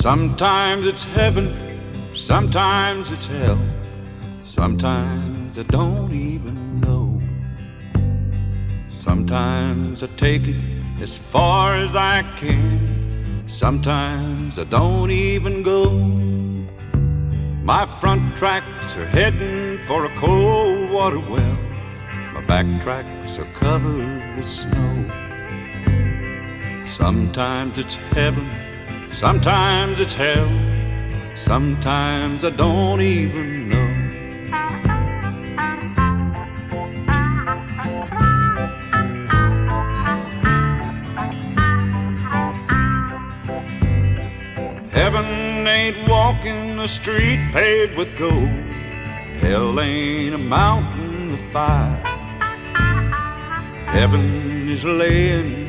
Sometimes it's heaven, sometimes it's hell, sometimes I don't even know. Sometimes I take it as far as I can, sometimes I don't even go. My front tracks are heading for a cold water well, my back tracks are covered with snow. Sometimes it's heaven, sometimes it's hell, sometimes I don't even know. Heaven ain't walking a street paved with gold, hell ain't a mountain of fire. Heaven is laying